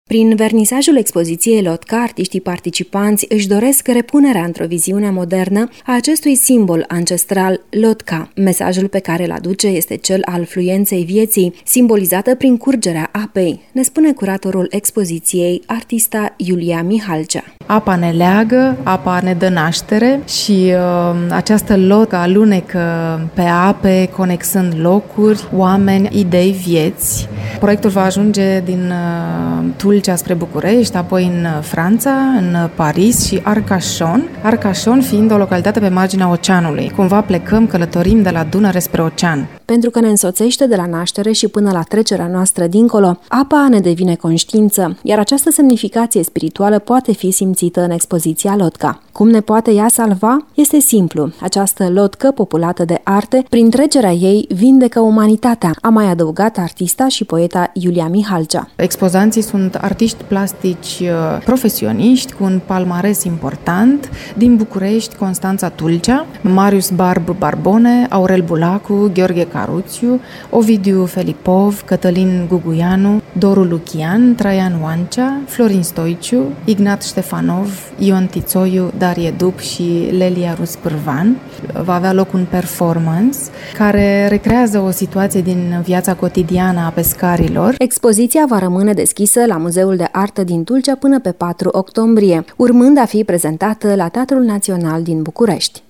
Prin vernisajul expoziției Lotka, artiștii participanți își doresc repunerea într-o viziune modernă a acestui simbol ancestral Lotka. Mesajul pe care îl aduce este cel al fluenței vieții, simbolizată prin curgerea apei, ne spune curatorul expoziției, artista Iulia Mihalcea. Apa ne leagă, apa ne dă naștere și această Lotka alunecă pe ape, conexând locuri, oameni, idei, vieți. Proiectul va ajunge din Tulcea spre București, apoi în Franța, în Paris și Arcachon. Arcachon fiind o localitate pe marginea oceanului. Cumva călătorim de la Dunăre spre ocean. Pentru că ne însoțește de la naștere și până la trecerea noastră dincolo, apa ne devine conștiință, iar această semnificație spirituală poate fi simțită în expoziția Lotka. Cum ne poate ea salva? Este simplu. Această Lotcă, populată de arte, prin trecerea ei vindecă umanitatea, a mai adăugat artista și poeta Iulia Mihalcea. Expozanții sunt artiști plastici profesioniști cu un palmares important din București, Constanța Tulcea, Marius Barbone, Aurel Bulacu, Gheorghe Caruțiu, Ovidiu Felipov, Cătălin Guguianu, Doru Lucian, Traian Oancea, Florin Stoiciu, Ignat Ștefanov, Ion Tițoiu, Darie Dup și Lelia Rus-Pârvan. Va avea loc un performance care recrează o situație din viața cotidiană a pescarilor. Expoziția va rămâne deschisă la Muzeul de Artă din Tulcea până pe 4 octombrie, urmând a fi prezentată la Teatrul Național din București.